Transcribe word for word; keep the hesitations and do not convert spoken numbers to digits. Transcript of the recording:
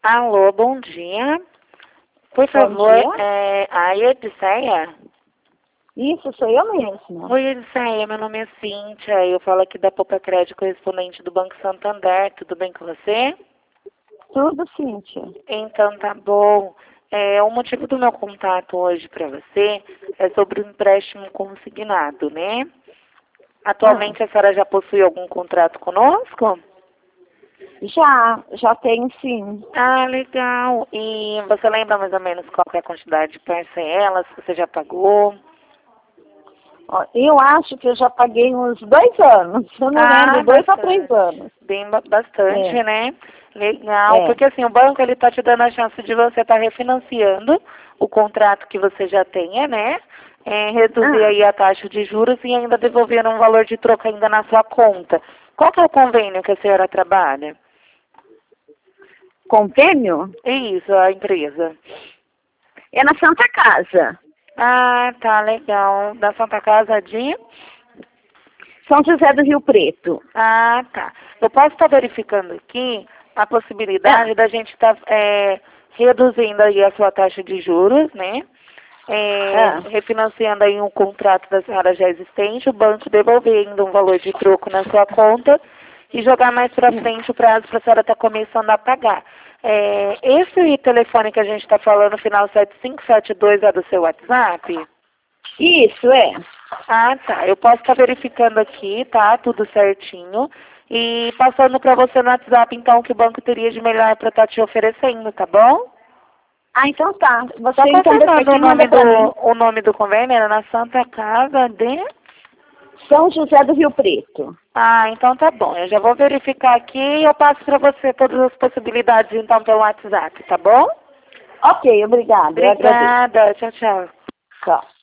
Alô, bom dia. Por Bom favor, dia. é a Edseia? Isso, sou eu mesma. Oi, Edseia, meu nome é Cíntia. Eu falo aqui da Poupa Crédito, correspondente do Banco Santander. Tudo bem com você? Tudo, Cíntia. Então, tá bom. É, o motivo do meu contato hoje para você é sobre o empréstimo consignado, né? Atualmente, Ah, a senhora já possui algum contrato conosco? já, já tenho sim. Ah, legal. E você lembra mais ou menos qual que é a quantidade de parcelas que você já pagou? Ó, eu acho que eu já paguei uns dois anos. Eu não Ah, lembro, dois a três bastante. anos. Bem ba- bastante, É, né? Legal, é. porque assim, o banco ele tá te dando a chance de você estar refinanciando o contrato que você já tenha, né? É, reduzir Ah, aí a taxa de juros e ainda devolver um valor de troca ainda na sua conta. Qual que é o convênio que a senhora trabalha? convênio? Isso, a empresa. É na Santa Casa. Ah, tá, legal. Da Santa Casa de... São José do Rio Preto. Ah, tá. Eu posso estar verificando aqui a Ah, possibilidade da gente estar reduzindo aí a sua taxa de juros, né? É, ah. refinanciando aí um contrato da senhora já existente, o banco devolver ainda um valor de troco na sua conta e jogar mais para Hum. frente o prazo para a senhora estar começando a pagar. É, esse telefone que a gente está falando, final sete cinco sete dois, é do seu WhatsApp? Isso, é. Ah, tá. Eu posso estar verificando aqui, tá? Tudo certinho. E passando para você no WhatsApp, então, o que o banco teria de melhor para estar te oferecendo, tá bom? Ah, então tá. Você Só então depois confirmando o que nome manda do, pra mim. o nome do convênio, era na Santa Casa de... São José do Rio Preto. Ah, então tá bom. Eu já vou verificar aqui e eu passo para você todas as possibilidades, então, pelo WhatsApp, tá bom? Ok, obrigada. Eu agradeço. Obrigada. Tchau, tchau. Tchau.